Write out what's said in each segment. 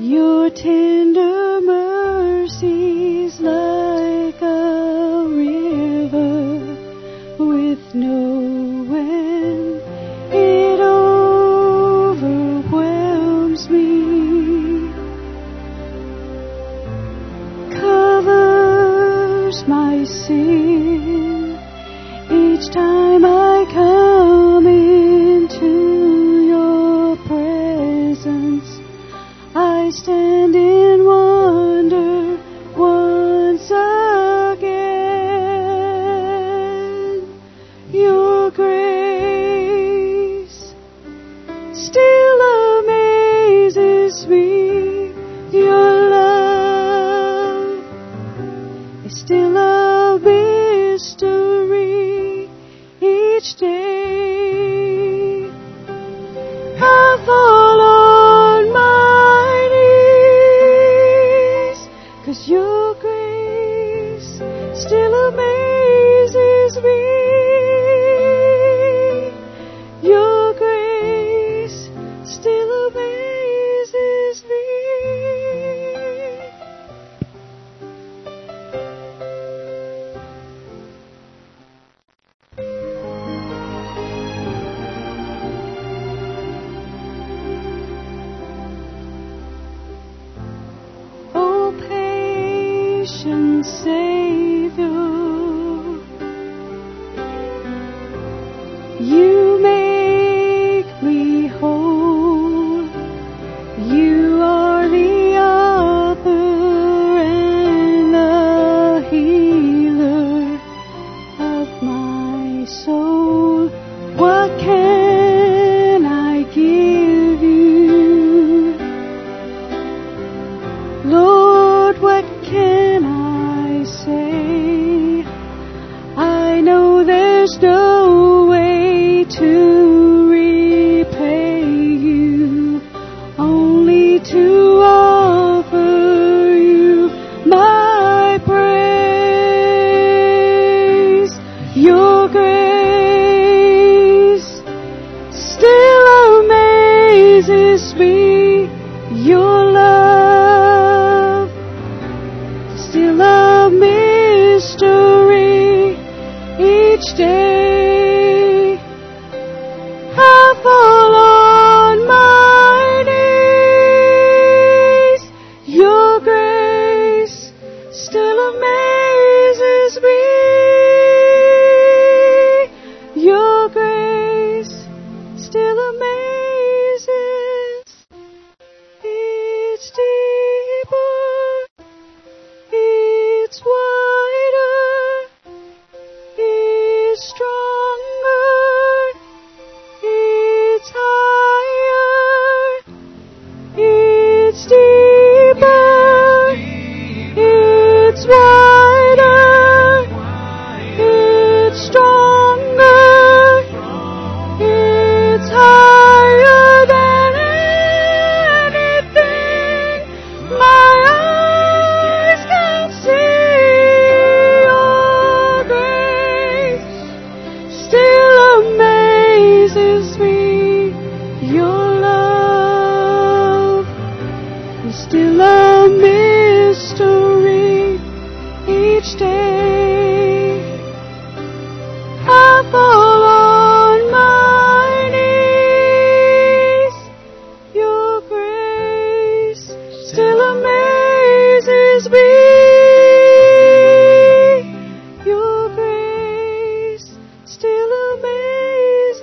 Your tender mercies like a river with no end. It overwhelms me, covers my sin each time I come into your presence. I stand in wonder once again. Your grace still amazes me. Your love is still a mystery each day. I fall on my knees, 'cause your grace still amazes me. Your grace still amazes me. Oh, patient Savior, you make me whole. You are the author and the healer of my soul. What can I give you? Lord, what can I say? I know there's no way to repay you, only to offer you my praise. Your grace still amazes me. Your love still a mystery each day. I fall on my knees. Your grace still amazes me. Your grace still amazes. It's deeper, it's wider, it's stronger, it's higher, it's deeper, it's wider, it's stronger, it's higher than anything my eyes can see. Your grace still amazes me. Your love is still a mystery each day. I fall on my knees. Your grace still amazes me. Your grace still amazes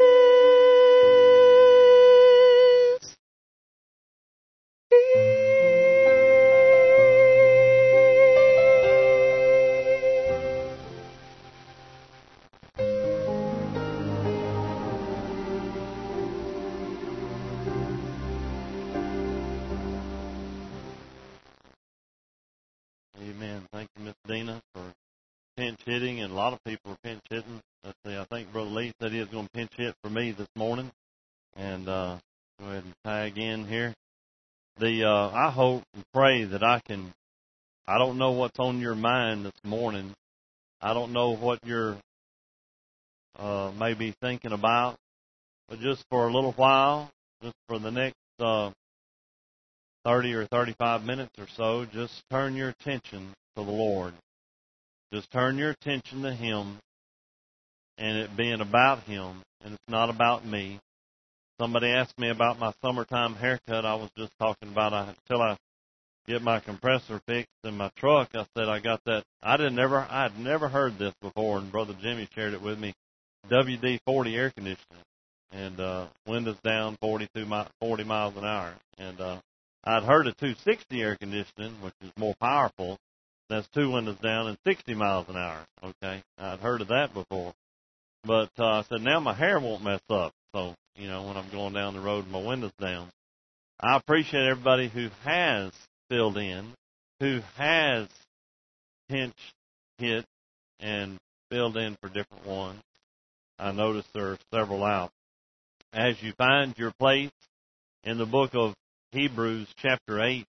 Amen. Thank you, Miss Dina, for pinch hitting, and a lot of people are pinch hitting. Let's see, I think Brother Lee said he was going to pinch hit for me this morning, and go ahead and tag in here. I hope and pray that I don't know what's on your mind this morning. I don't know what you're maybe thinking about, but just for a little while, just for the next 30 or 35 minutes or so, just turn your attention to the Lord. Just turn your attention to Him and it being about Him, and it's not about me. Somebody asked me about my summertime haircut. I was just talking about until I get my compressor fixed in my truck. I said I got that. I'd never heard this before, and Brother Jimmy shared it with me. WD-40 air conditioning, and windows down 40 miles an hour. And I'd heard of 260 air conditioning, which is more powerful. That's 2 windows down and 60 miles an hour. Okay, I'd heard of that before. But I said, now my hair won't mess up. So, when I'm going down the road with my windows down. I appreciate everybody who has filled in, who has pinch hit and filled in for different ones. I noticed there are several out. As you find your place in the book of Hebrews chapter 8,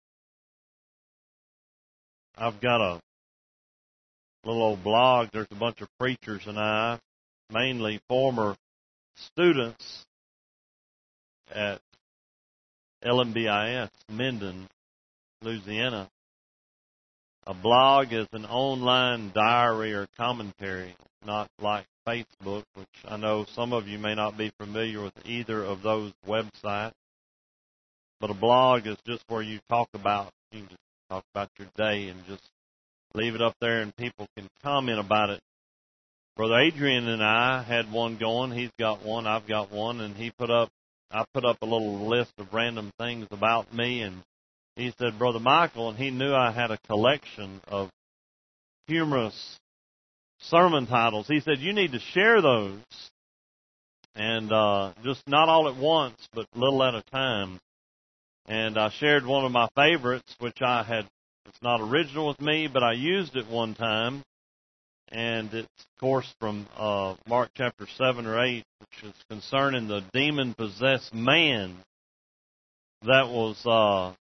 I've got a little old blog. There's a bunch of preachers and I, mainly former students at LMBIS, Minden, Louisiana. A blog is an online diary or commentary, not like Facebook, which I know some of you may not be familiar with either of those websites. But a blog is just where you can just talk about your day and just leave it up there and people can comment about it. Brother Adrian and I had one going. He's got one, I've got one, and I put up a little list of random things about me, and he said, Brother Michael, and he knew I had a collection of humorous sermon titles. He said, you need to share those, and just not all at once, but little at a time. And I shared one of my favorites, which it's not original with me, but I used it one time. And it's, of course, from Mark chapter 7 or 8, which is concerning the demon-possessed man that was,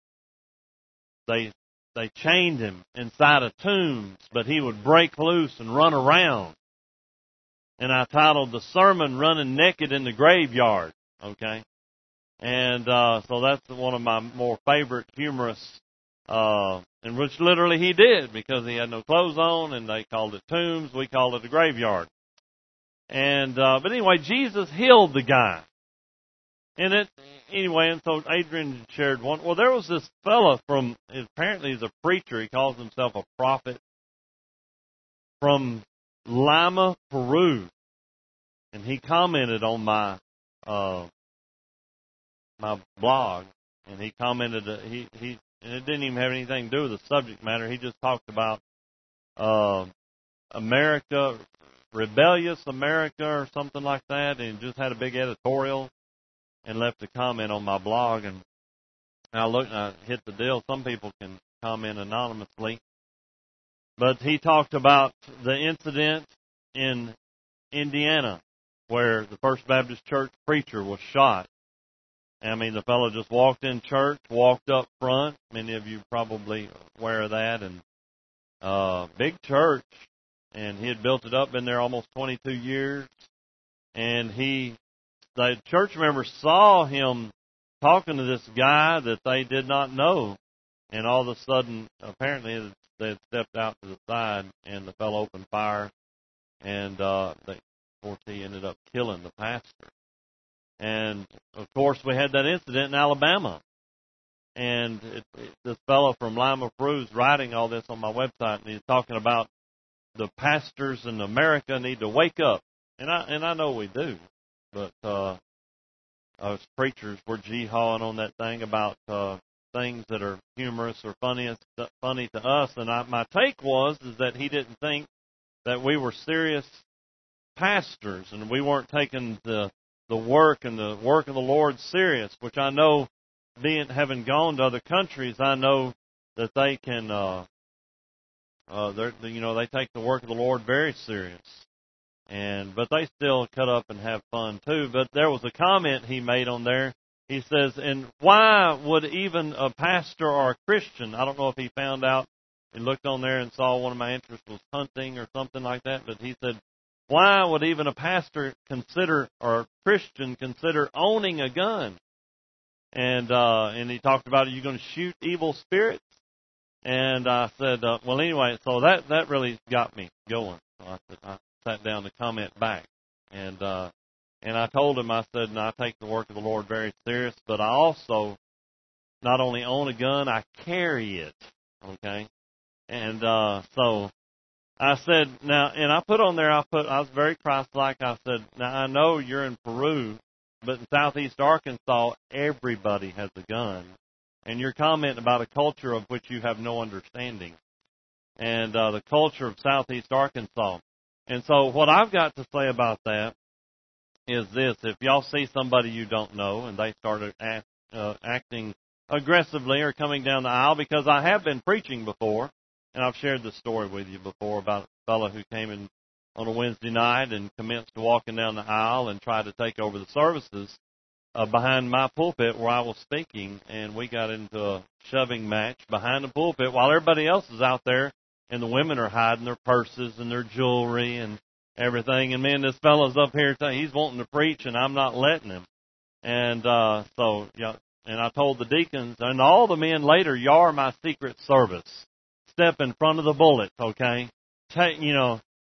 they chained him inside of tombs, but he would break loose and run around. And I titled the sermon, Running Naked in the Graveyard, okay? And so that's one of my more favorite humorous, in which literally he did, because he had no clothes on, and they called it tombs, we called it a graveyard. And but anyway, Jesus healed the guy. And so Adrian shared one. Well, there was this fella apparently he's a preacher, he calls himself a prophet, from Lima, Peru. And he commented on my blog, and he commented and it didn't even have anything to do with the subject matter. He just talked about America, rebellious America or something like that, and just had a big editorial and left a comment on my blog. And I looked and I hit the deal. Some people can comment anonymously. But he talked about the incident in Indiana where the First Baptist Church preacher was shot. I mean, the fellow just walked in church, walked up front. Many of you probably aware of that. And big church. And he had built it up, been there almost 22 years. And the church members saw him talking to this guy that they did not know. And all of a sudden, apparently, they had stepped out to the side, and the fellow opened fire. And, of course, he ended up killing the pastor. And, of course, we had that incident in Alabama. And this fellow from Lima, Peru is writing all this on my website, and he's talking about the pastors in America need to wake up. And I know we do. But us preachers were jihading on that thing about things that are humorous or funny to us. And my take is that he didn't think that we were serious pastors and we weren't taking the work and the work of the Lord serious, which I know, having gone to other countries, I know that they can, they take the work of the Lord very serious. But they still cut up and have fun too. But there was a comment he made on there. He says, and why would even a pastor or a Christian, I don't know if he found out, he looked on there and saw one of my interests was hunting or something like that, but he said, why would even a pastor or a Christian consider owning a gun? And he talked about, are you going to shoot evil spirits? And I said, well, anyway, so that really got me going. So I sat down to comment back. And I told him, I said, I take the work of the Lord very serious, but I also not only own a gun, I carry it. Okay? And so I said, now, and I put on there, I was very Christ-like. I said, now I know you're in Peru, but in southeast Arkansas, everybody has a gun. And you're commenting about a culture of which you have no understanding. And the culture of southeast Arkansas. And so what I've got to say about that is this. If y'all see somebody you don't know and they started acting aggressively or coming down the aisle, because I have been preaching before, and I've shared this story with you before about a fellow who came in on a Wednesday night and commenced walking down the aisle and tried to take over the services behind my pulpit where I was speaking, and we got into a shoving match behind the pulpit while everybody else is out there, and the women are hiding their purses and their jewelry and everything. And man, this fellow's up here, he's wanting to preach, and I'm not letting him. And so, yeah, and I told the deacons, and all the men later, y'all are my secret service. Step in front of the bullets, okay? Don't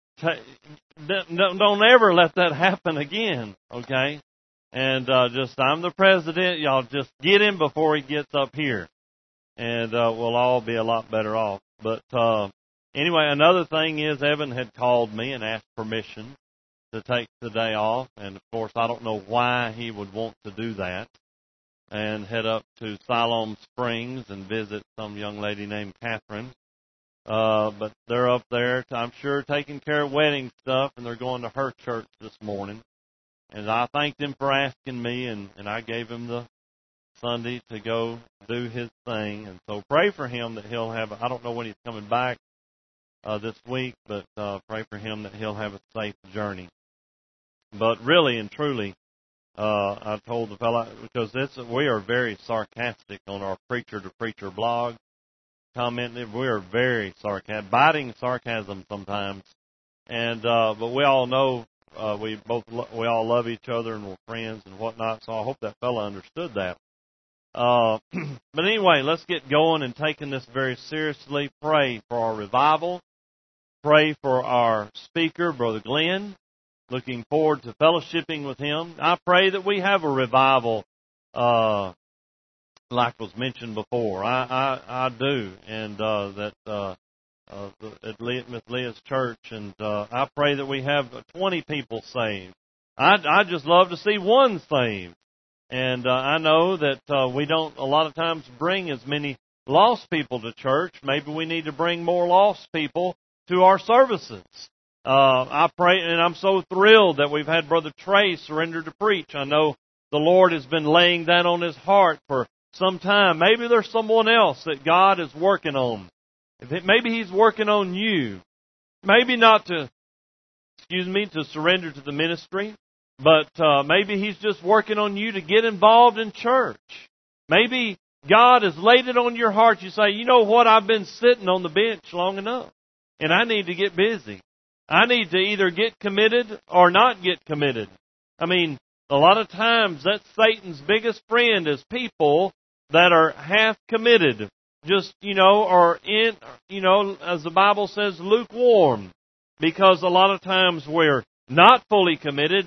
ever let that happen again, okay? And I'm the president. Y'all just get him before he gets up here. And we'll all be a lot better off. But anyway, another thing is Evan had called me and asked permission to take the day off. And, of course, I don't know why he would want to do that. And head up to Siloam Springs and visit some young lady named Catherine. But they're up there, I'm sure, taking care of wedding stuff, and they're going to her church this morning. And I thanked him for asking me, and I gave him the Sunday to go do his thing. And so pray for him that he'll have, I don't know when he's coming back this week, but pray for him that he'll have a safe journey. But really and truly, I told the fellow, because we are very sarcastic on our preacher-to-preacher blog. Commenting, we are very sarcastic, biting sarcasm sometimes. And but we all know we all love each other and we're friends and whatnot. So I hope that fellow understood that. But anyway, let's get going and taking this very seriously. Pray for our revival. Pray for our speaker, Brother Glenn. Looking forward to fellowshipping with him. I pray that we have a revival, like was mentioned before. I do, and at Miss Leah's church, and I pray that we have 20 people saved. I just love to see one saved. And I know that we don't a lot of times bring as many lost people to church. Maybe we need to bring more lost people to our services. I pray, and I'm so thrilled that we've had Brother Trey surrender to preach. I know the Lord has been laying that on his heart for some time. Maybe there's someone else that God is working on. Maybe He's working on you. Maybe not to surrender to the ministry, but maybe He's just working on you to get involved in church. Maybe God has laid it on your heart. You say, you know what, I've been sitting on the bench long enough, and I need to get busy. I need to either get committed or not get committed. I mean, a lot of times that's Satan's biggest friend is people that are half committed. Just, or in, as the Bible says, lukewarm. Because a lot of times we're not fully committed.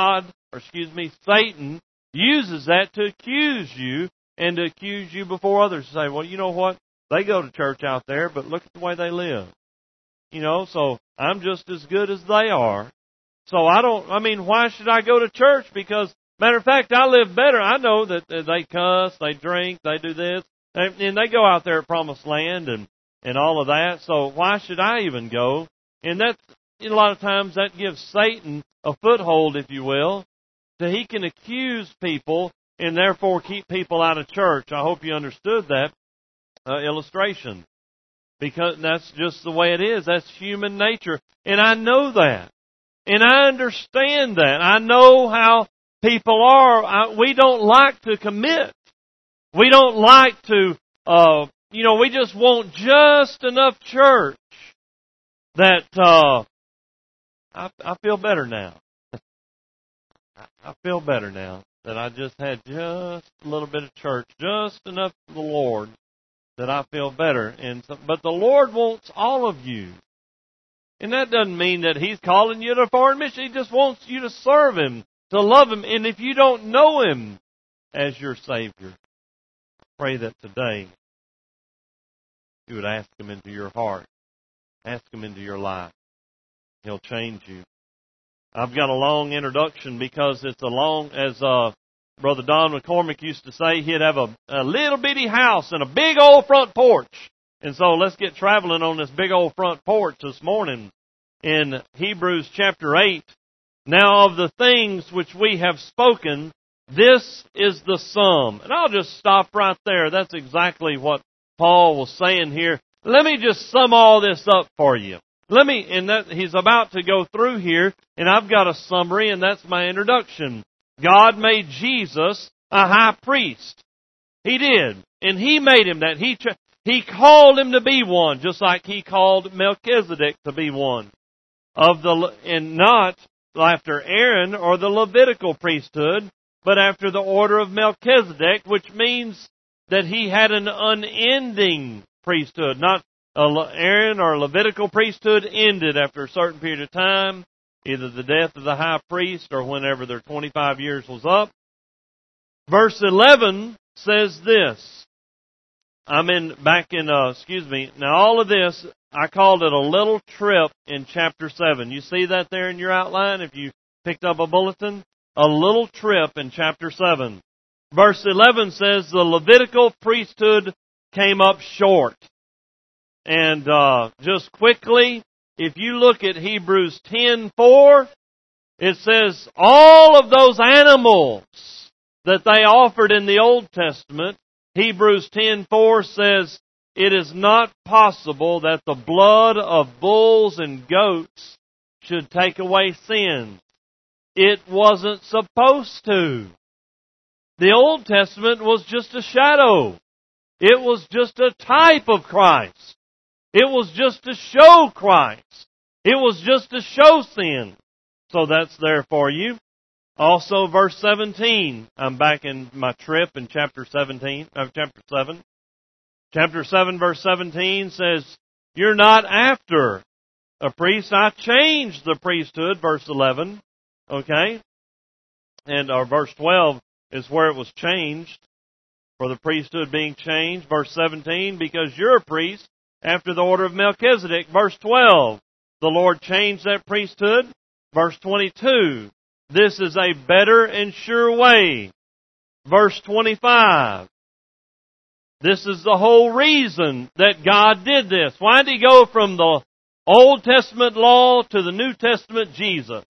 Satan uses that to accuse you and to accuse you before others. Say, well, you know what? They go to church out there, but look at the way they live. So I'm just as good as they are. So why should I go to church? Because, matter of fact, I live better. I know that they cuss, they drink, they do this, and they go out there at Promised Land and all of that. So why should I even go? And that's, a lot of times that gives Satan a foothold, if you will, so he can accuse people and therefore keep people out of church. I hope you understood that illustration. Because that's just the way it is. That's human nature. And I know that. And I understand that. I know how people are. We don't like to commit. We don't like to, we just want just enough church that I feel better now. I feel better now. that I just had just a little bit of church, just enough for the Lord that I feel better. But the Lord wants all of you. And that doesn't mean that He's calling you to a foreign mission. He just wants you to serve Him, to love Him. And if you don't know Him as your Savior, pray that today you would ask Him into your heart. Ask Him into your life. He'll change you. I've got a long introduction because it's a long, as Brother Don McCormick used to say, he'd have a little bitty house and a big old front porch. And so let's get traveling on this big old front porch this morning in Hebrews chapter 8. Now of the things which we have spoken, this is the sum. And I'll just stop right there. That's exactly what Paul was saying here. Let me just sum all this up for you. He's about to go through here, and I've got a summary, and that's my introduction. God made Jesus a high priest. He did. And He made Him that. He called Him to be one, just like He called Melchizedek to be one. And not after Aaron or the Levitical priesthood, but after the order of Melchizedek, which means that he had an unending priesthood. Not Aaron or Levitical priesthood ended after a certain period of time, either the death of the high priest or whenever their 25 years was up. Verse 11 says this. Now all of this, I called it a little trip in chapter 7. You see that there in your outline if you picked up a bulletin? A little trip in chapter 7. Verse 11 says the Levitical priesthood came up short. And just quickly, if you look at Hebrews 10:4, it says all of those animals that they offered in the Old Testament, Hebrews 10:4 says, it is not possible that the blood of bulls and goats should take away sins. It wasn't supposed to. The Old Testament was just a shadow. It was just a type of Christ. It was just to show Christ. It was just to show sin. So that's there for you. Also, verse 17. I'm back in my trip in chapter 7. Chapter 7, verse 17 says, you're not after a priest. I changed the priesthood, verse 11. Okay? And our verse 12 is where it was changed. For the priesthood being changed. Verse 17, because you're a priest after the order of Melchizedek. Verse 12, the Lord changed that priesthood. Verse 22, this is a better and sure way. Verse 25, this is the whole reason that God did this. Why did He go from the Old Testament law to the New Testament Jesus?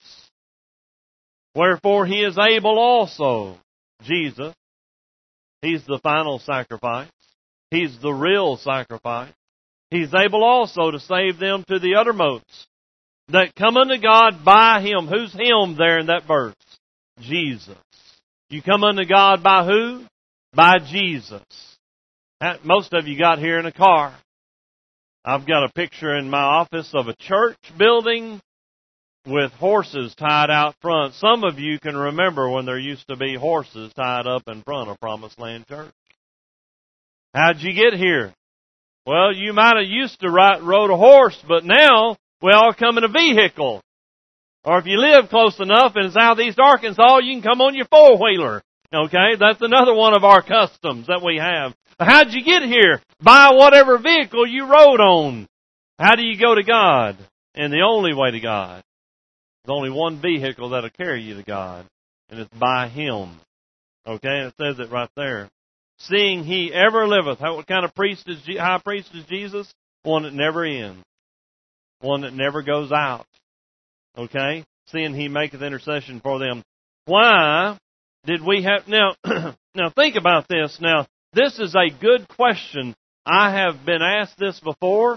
Wherefore He is able also, Jesus. He's the final sacrifice. He's the real sacrifice. He's able also to save them to the uttermost that come unto God by Him. Who's Him there in that verse? Jesus. You come unto God by who? By Jesus. Most of you got here in a car. I've got a picture in my office of a church building with horses tied out front. Some of you can remember when there used to be horses tied up in front of Promised Land Church. How'd you get here? Well, you might have used to rode a horse, but now we all come in a vehicle. Or if you live close enough in southeast Arkansas, you can come on your four-wheeler. Okay? That's another one of our customs that we have. How'd you get here? By whatever vehicle you rode on. How do you go to God? And the only way to God. There's only one vehicle that'll carry you to God, and it's by Him. Okay, and it says it right there. Seeing He ever liveth. What kind of high priest is Jesus? One that never ends. One that never goes out. Okay? Seeing He maketh intercession for them. Why did we have... Now think about this. Now, this is a good question. I have been asked this before.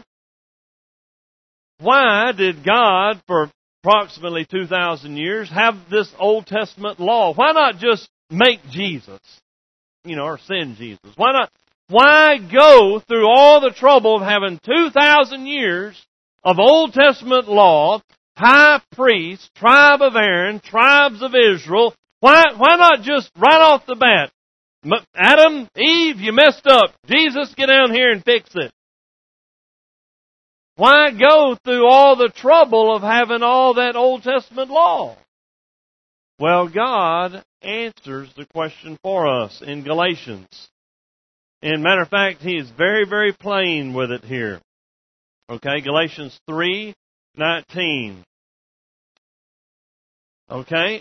Why did God, for approximately 2,000 years, have this Old Testament law? Why not just make Jesus? Or send Jesus? Why not? Why go through all the trouble of having 2,000 years of Old Testament law, high priest, tribe of Aaron, tribes of Israel? Why not just right off the bat? Adam, Eve, you messed up. Jesus, get down here and fix it. Why go through all the trouble of having all that Old Testament law? Well, God answers the question for us in Galatians. And matter of fact, He is very, very plain with it here. Okay, Galatians 3:19. Okay.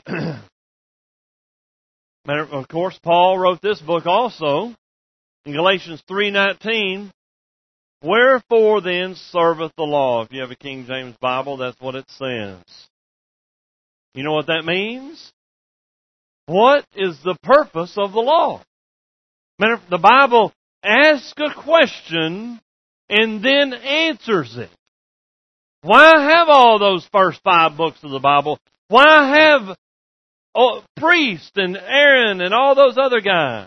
Of course, Paul wrote this book also. In Galatians 3:19, wherefore then serveth the law? If you have a King James Bible, that's what it says. You know what that means? What is the purpose of the law? The Bible asks a question and then answers it. Why have all those first 5 books of the Bible? Why have priests and Aaron and all those other guys?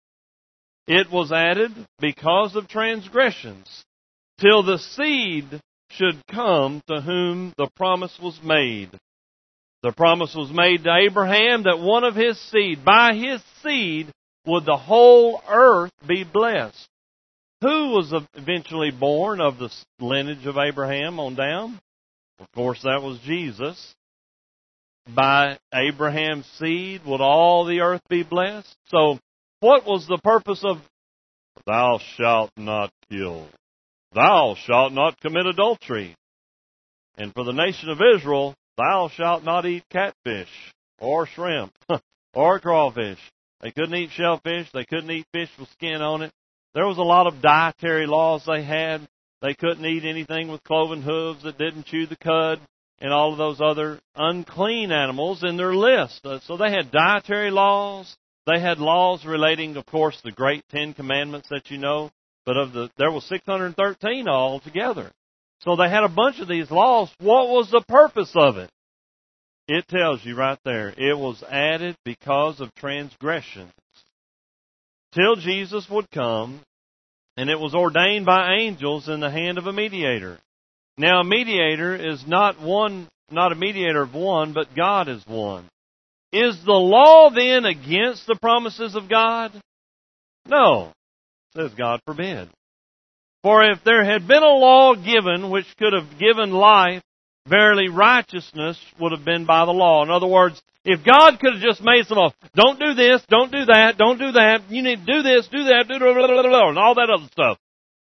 It was added because of transgressions, till the seed should come to whom the promise was made. The promise was made to Abraham that one of his seed, by his seed, would the whole earth be blessed. Who was eventually born of the lineage of Abraham on down? Of course, that was Jesus. By Abraham's seed would all the earth be blessed. So, what was the purpose of thou shalt not kill? Thou shalt not commit adultery. And for the nation of Israel, thou shalt not eat catfish or shrimp or crawfish. They couldn't eat shellfish. They couldn't eat fish with skin on it. There was a lot of dietary laws they had. They couldn't eat anything with cloven hooves that didn't chew the cud and all of those other unclean animals in their list. So they had dietary laws. They had laws relating, of course, the great 10 commandments that you know. But there was 613 altogether. So they had a bunch of these laws. What was the purpose of it? It tells you right there. It was added because of transgressions. Till Jesus would come, and it was ordained by angels in the hand of a mediator. Now a mediator is not a mediator of one, but God is one. Is the law then against the promises of God? No. Says God forbid. For if there had been a law given which could have given life, verily righteousness would have been by the law. In other words, if God could have just made some law, don't do this, don't do that, don't do that, you need to do this, do that, do blah, blah, blah, blah, and all that other stuff.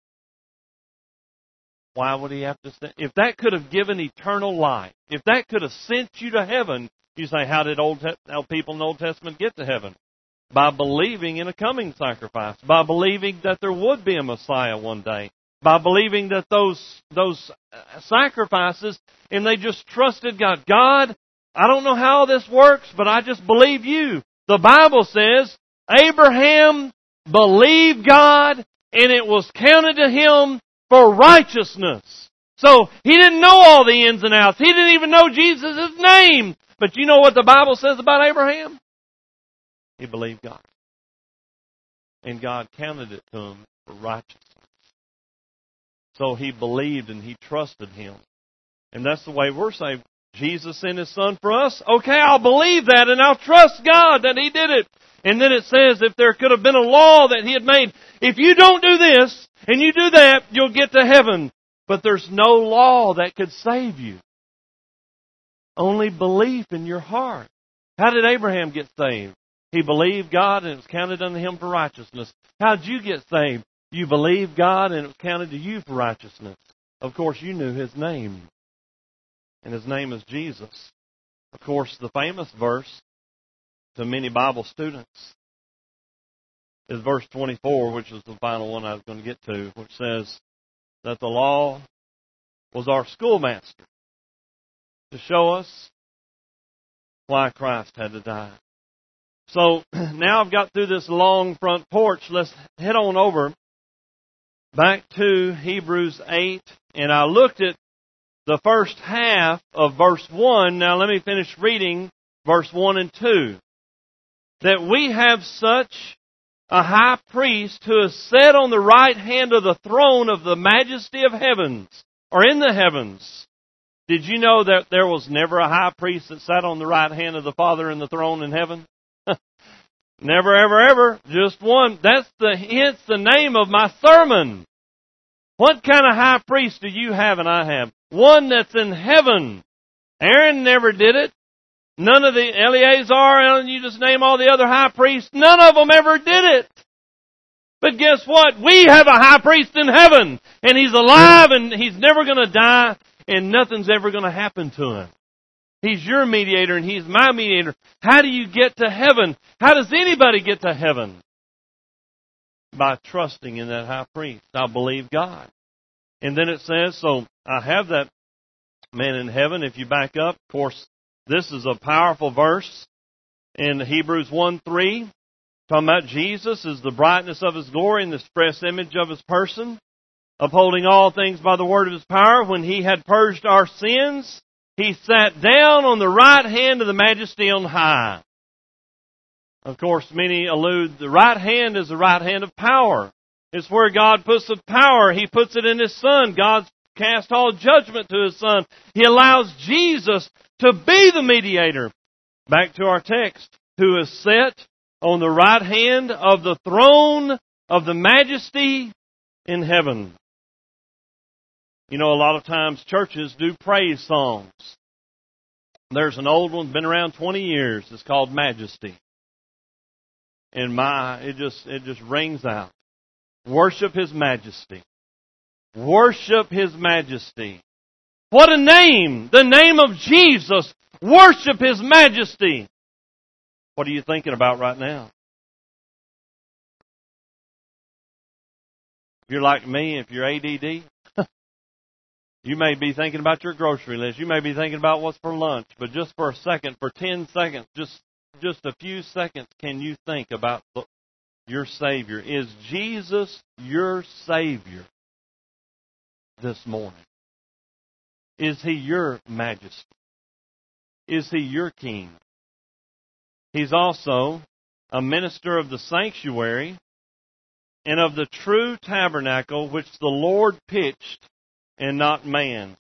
Why would He have to say? If that could have given eternal life, if that could have sent you to heaven, you say, how did how people in the Old Testament get to heaven? By believing in a coming sacrifice, by believing that there would be a Messiah one day, by believing that those sacrifices, and they just trusted God. God, I don't know how this works, but I just believe you. The Bible says, Abraham believed God, and it was counted to him for righteousness. So, he didn't know all the ins and outs. He didn't even know Jesus' name. But you know what the Bible says about Abraham? He believed God. And God counted it to him for righteousness. So he believed and he trusted Him. And that's the way we're saved. Jesus sent His Son for us. Okay, I'll believe that and I'll trust God that He did it. And then it says if there could have been a law that He had made, if you don't do this and you do that, you'll get to heaven. But there's no law that could save you. Only belief in your heart. How did Abraham get saved? He believed God and it was counted unto him for righteousness. How did you get saved? You believed God and it was counted to you for righteousness. Of course, you knew His name. And His name is Jesus. Of course, the famous verse to many Bible students is verse 24, which is the final one I was going to get to, which says that the law was our schoolmaster to show us why Christ had to die. So, now I've got through this long front porch. Let's head on over back to Hebrews 8, and I looked at the first half of verse 1. Now let me finish reading verse 1 and 2. That we have such a high priest who is set on the right hand of the throne of the majesty of heavens, or in the heavens. Did you know that there was never a high priest that sat on the right hand of the Father in the throne in heaven? Never, ever, ever. Just one. Hence the name of my sermon. What kind of high priest do you have and I have? One that's in heaven. Aaron never did it. None of the Eleazar, you just name all the other high priests, none of them ever did it. But guess what? We have a high priest in heaven, and he's alive, and he's never going to die, and nothing's ever going to happen to him. He's your mediator, and he's my mediator. How do you get to heaven? How does anybody get to heaven? By trusting in that high priest. I believe God. And then it says, so I have that man in heaven. If you back up, of course, this is a powerful verse in Hebrews 1:3, talking about Jesus is the brightness of His glory and the express image of His person, upholding all things by the word of His power. When He had purged our sins, He sat down on the right hand of the Majesty on high. Of course, many allude the right hand is the right hand of power. It's where God puts the power. He puts it in His Son. God's cast all judgment to His Son. He allows Jesus to be the mediator. Back to our text. Who is set on the right hand of the throne of the Majesty in heaven. You know, a lot of times churches do praise songs. There's an old one, been around 20 years. It's called Majesty. And it just rings out. Worship His Majesty. Worship His Majesty. What a name! The name of Jesus. Worship His Majesty. What are you thinking about right now? If you're like me, if you're ADD, you may be thinking about your grocery list. You may be thinking about what's for lunch. But just for a second, for 10 seconds, just a few seconds, can you think about your Savior? Is Jesus your Savior this morning? Is He your Majesty? Is He your King? He's also a minister of the sanctuary and of the true tabernacle which the Lord pitched and not man.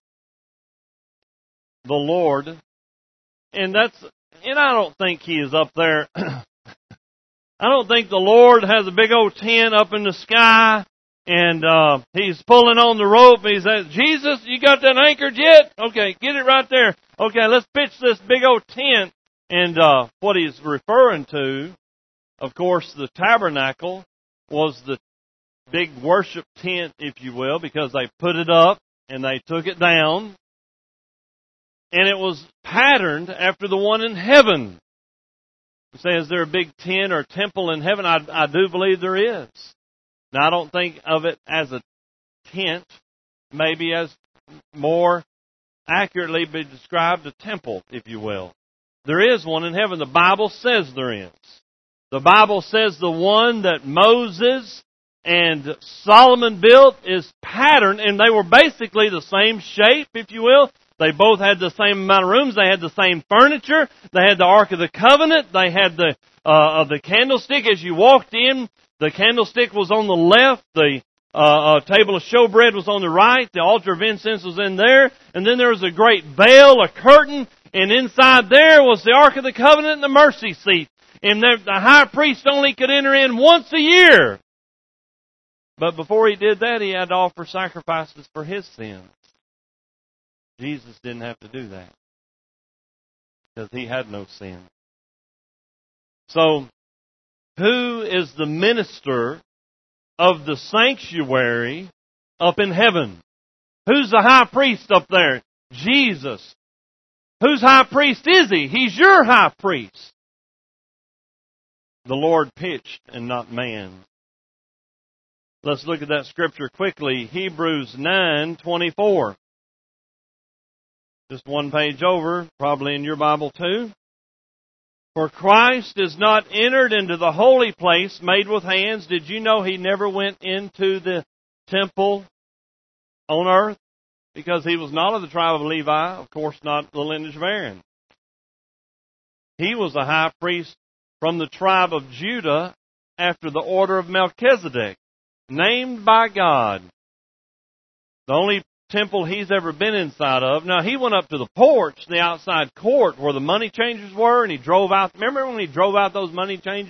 The Lord. And I don't think He is up there. I don't think the Lord has a big old tent up in the sky and He's pulling on the rope and He says, Jesus, you got that anchored yet? Okay, get it right there. Okay, let's pitch this big old tent. And what He's referring to, of course, the tabernacle was the big worship tent, if you will, because they put it up and they took it down. And it was patterned after the one in heaven. You say, is there a big tent or temple in heaven? I do believe there is. Now, I don't think of it as a tent, maybe as more accurately be described a temple, if you will. There is one in heaven. The Bible says there is. The Bible says the one that Moses and Solomon built is patterned, and they were basically the same shape, if you will. They both had the same amount of rooms. They had the same furniture. They had the Ark of the Covenant. They had the candlestick. As you walked in, the candlestick was on the left. The table of showbread was on the right. The altar of incense was in there. And then there was a great veil, a curtain. And inside there was the Ark of the Covenant and the mercy seat. And the high priest only could enter in once a year. But before he did that, he had to offer sacrifices for his sins. Jesus didn't have to do that because He had no sin. So, who is the minister of the sanctuary up in heaven? Who's the high priest up there? Jesus. Whose high priest is He? He's your high priest. The Lord pitched and not man. Let's look at that scripture quickly. Hebrews 9:24. Just one page over, probably in your Bible too. For Christ is not entered into the holy place made with hands. Did you know He never went into the temple on earth? Because He was not of the tribe of Levi, of course not the lineage of Aaron. He was a high priest from the tribe of Judah after the order of Melchizedek, named by God. The only temple He's ever been inside of. Now, He went up to the porch, the outside court, where the money changers were, and He drove out. Remember when He drove out those money changers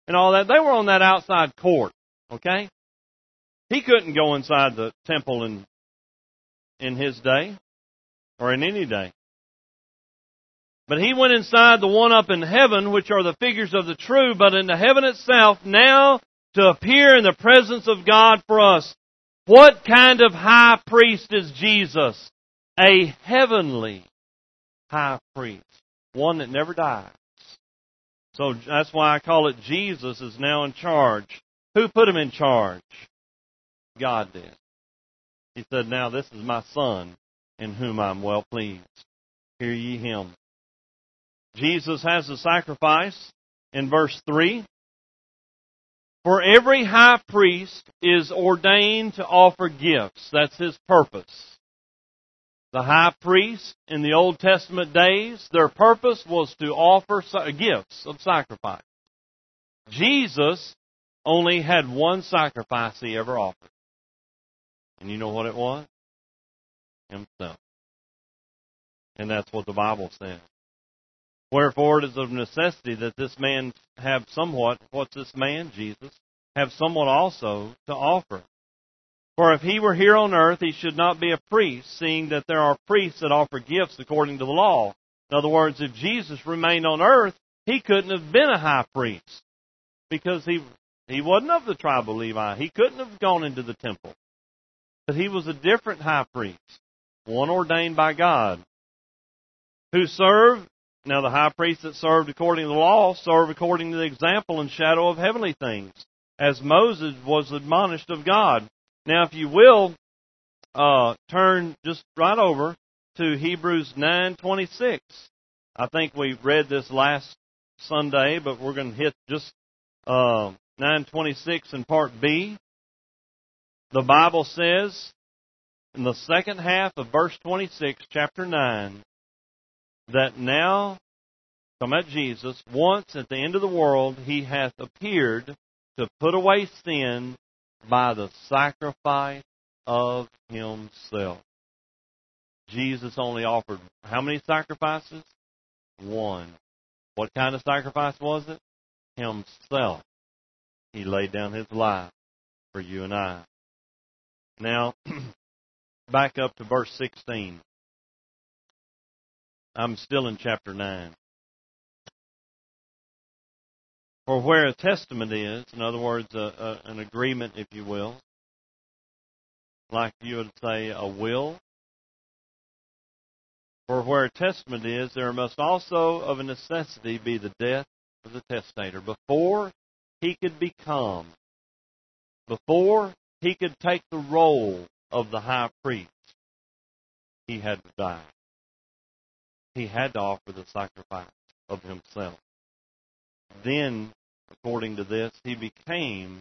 and all that, they were on that outside court, okay? He couldn't go inside the temple in his day, or in any day. But he went inside the one up in heaven, which are the figures of the true, but into heaven itself, now to appear in the presence of God for us. What kind of high priest is Jesus? A heavenly high priest. One that never dies. So that's why I call it Jesus is now in charge. Who put him in charge? God did. He said, now this is my Son, in whom I'm well pleased. Hear ye him. Jesus has a sacrifice in verse 3. For every high priest is ordained to offer gifts. That's his purpose. The high priests in the Old Testament days, their purpose was to offer gifts of sacrifice. Jesus only had one sacrifice he ever offered. And you know what it was? Himself. And that's what the Bible says. Wherefore it is of necessity that this man have somewhat, what's this man? Jesus, have somewhat also to offer. For if he were here on earth, he should not be a priest, seeing that there are priests that offer gifts according to the law. In other words, if Jesus remained on earth, he couldn't have been a high priest, because he wasn't of the tribe of Levi. He couldn't have gone into the temple. But he was a different high priest, one ordained by God, who served. Now the high priests that served according to the law served according to the example and shadow of heavenly things, as Moses was admonished of God. Now if you will, turn just right over to Hebrews 9:26. I think we read this last Sunday, but we're going to hit just 9:26 in part B. The Bible says in the second half of verse 26, chapter 9, that now, come at Jesus, once at the end of the world, he hath appeared to put away sin by the sacrifice of himself. Jesus only offered how many sacrifices? One. What kind of sacrifice was it? Himself. He laid down his life for you and I. Now, back up to verse 16. I'm still in chapter 9. For where a testament is, in other words, an agreement, if you will, like you would say a will. For where a testament is, there must also of a necessity be the death of the testator. Before he could take the role of the high priest, he had to die. He had to offer the sacrifice of himself. Then, according to this, he became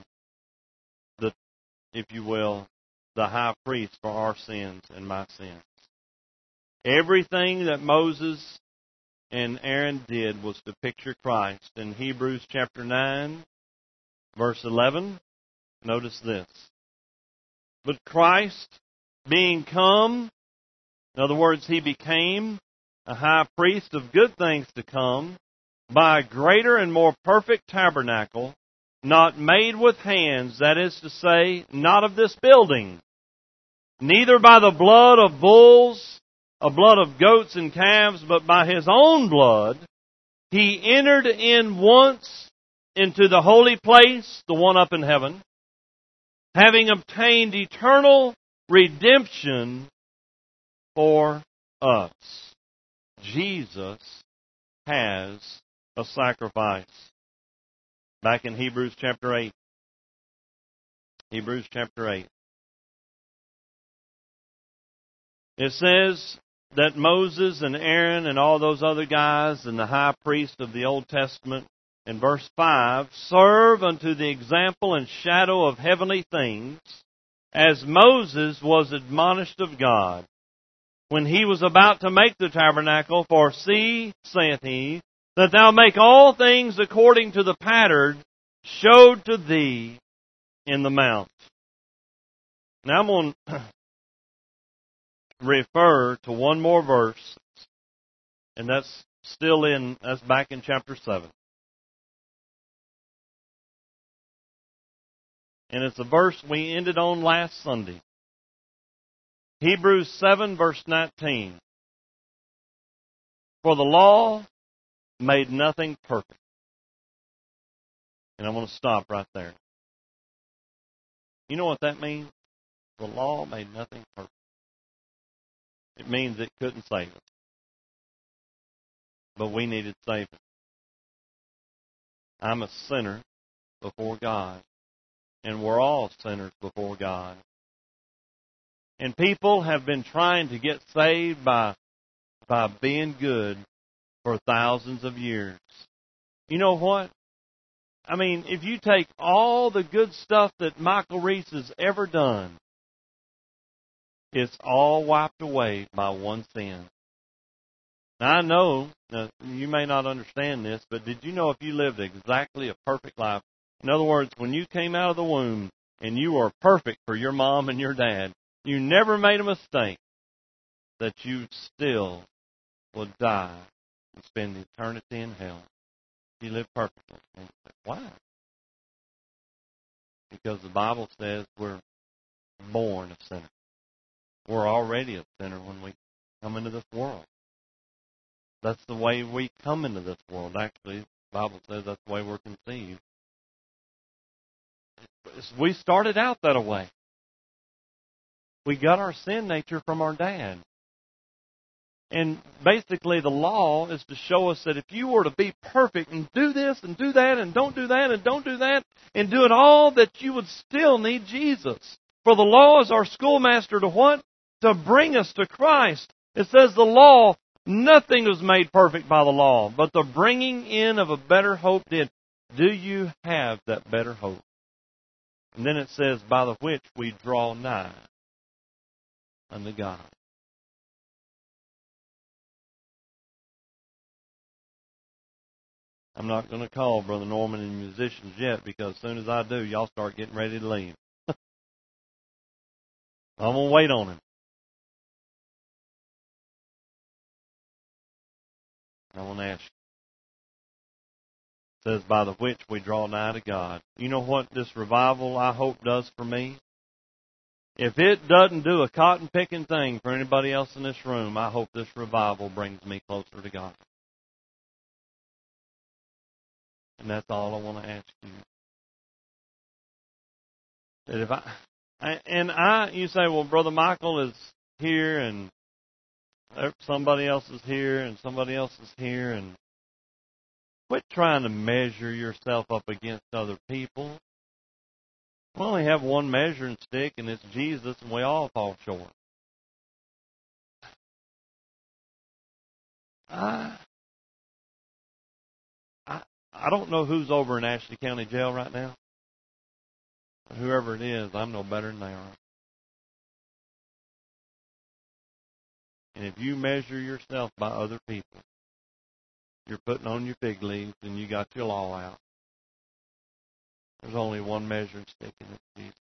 if you will, the high priest for our sins and my sins. Everything that Moses and Aaron did was to picture Christ. In Hebrews chapter 9, verse 11, notice this. But Christ, being come, in other words, he became a high priest of good things to come, by a greater and more perfect tabernacle, not made with hands, that is to say, not of this building, neither by the blood of bulls, blood of goats and calves, but by his own blood, he entered in once into the holy place, the one up in heaven, having obtained eternal redemption for us. Jesus has a sacrifice. Back in Hebrews chapter 8. Hebrews chapter 8. It says that Moses and Aaron and all those other guys and the high priest of the Old Testament, in verse 5, serve unto the example and shadow of heavenly things, as Moses was admonished of God, when he was about to make the tabernacle. For see, saith he, that thou make all things according to the pattern showed to thee in the mount. Now I'm going to refer to one more verse, and that's back in chapter 7. And it's a verse we ended on last Sunday. Hebrews 7, verse 19. For the law made nothing perfect. And I'm going to stop right there. You know what that means? The law made nothing perfect. It means it couldn't save us. But we needed saving. I'm a sinner before God. And we're all sinners before God. And people have been trying to get saved by being good for thousands of years. You know what? I mean, if you take all the good stuff that Michael Reese has ever done, it's all wiped away by one sin. Now, I know, you may not understand this, but did you know if you lived exactly a perfect life, in other words, when you came out of the womb and you were perfect for your mom and your dad, you never made a mistake, that you still would die and spend eternity in hell. You live perfectly. And you say, why? Because the Bible says we're born a sinner. We're already a sinner when we come into this world. That's the way we come into this world. Actually, the Bible says that's the way we're conceived. We started out that way. We got our sin nature from our dad. And basically the law is to show us that if you were to be perfect and do this and do that and don't do that and don't do that and do it all, that you would still need Jesus. For the law is our schoolmaster to what? To bring us to Christ. It says the law, nothing was made perfect by the law, but the bringing in of a better hope did. Do you have that better hope? And then it says, by the which we draw nigh unto God. I'm not going to call Brother Norman and musicians yet, because as soon as I do, y'all start getting ready to leave. I'm going to wait on him. I want to ask you. It says, by the which we draw nigh to God. You know what this revival, I hope, does for me? If it doesn't do a cotton-picking thing for anybody else in this room, I hope this revival brings me closer to God. And that's all I want to ask you. That if you say, well, Brother Michael is here, and somebody else is here, and somebody else is here, and quit trying to measure yourself up against other people. We only have one measuring stick, and it's Jesus, and we all fall short. I don't know who's over in Ashley County Jail right now. But whoever it is, I'm no better than they are. And if you measure yourself by other people, you're putting on your fig leaves and you got your law out. There's only one measuring stick, and it's Jesus.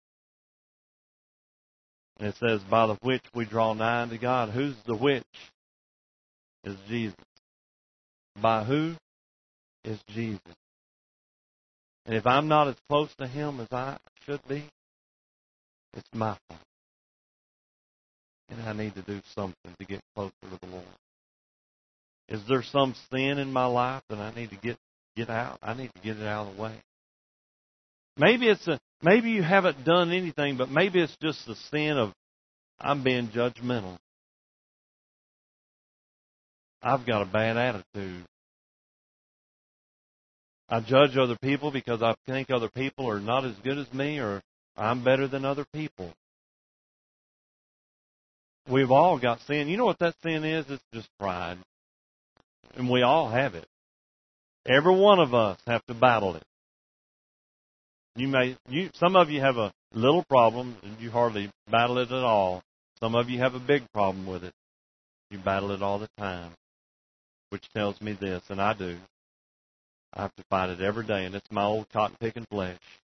And it says, by the which we draw nigh unto God. Who's the which? Is Jesus. By who? Is Jesus. And if I'm not as close to Him as I should be, it's my fault. And I need to do something to get closer to the Lord. Is there some sin in my life that I need to get out? I need to get it out of the way. Maybe you haven't done anything, but maybe it's just the sin of I'm being judgmental. I've got a bad attitude. I judge other people because I think other people are not as good as me, or I'm better than other people. We've all got sin. You know what that sin is? It's just pride. And we all have it. Every one of us have to battle it. Some of you have a little problem and you hardly battle it at all. Some of you have a big problem with it. You battle it all the time. Which tells me this, and I do. I have to fight it every day, and it's my old cotton-picking flesh.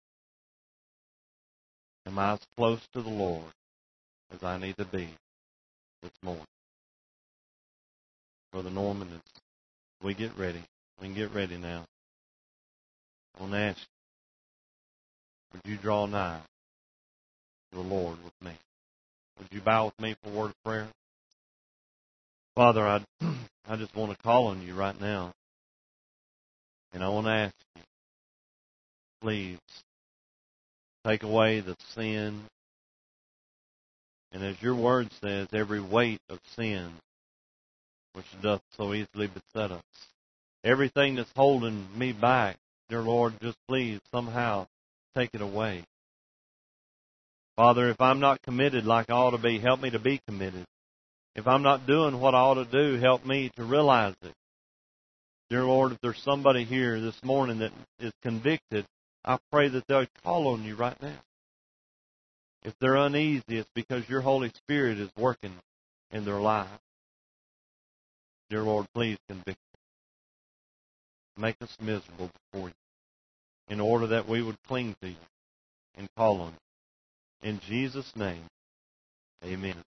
Am I as close to the Lord as I need to be this morning? Brother Norman, we get ready. We can get ready now. I want to ask you, would you draw nigh to the Lord with me? Would you bow with me for a word of prayer? Father, I just want to call on you right now. And I want to ask you, please, take away the sin. And as your word says, every weight of sin which doth so easily beset us. Everything that's holding me back, dear Lord, just please somehow take it away. Father, if I'm not committed like I ought to be, help me to be committed. If I'm not doing what I ought to do, help me to realize it. Dear Lord, if there's somebody here this morning that is convicted, I pray that they'll call on you right now. If they're uneasy, it's because your Holy Spirit is working in their life. Dear Lord, please convict them. Make us miserable before you in order that we would cling to you and call on you. In Jesus' name, amen.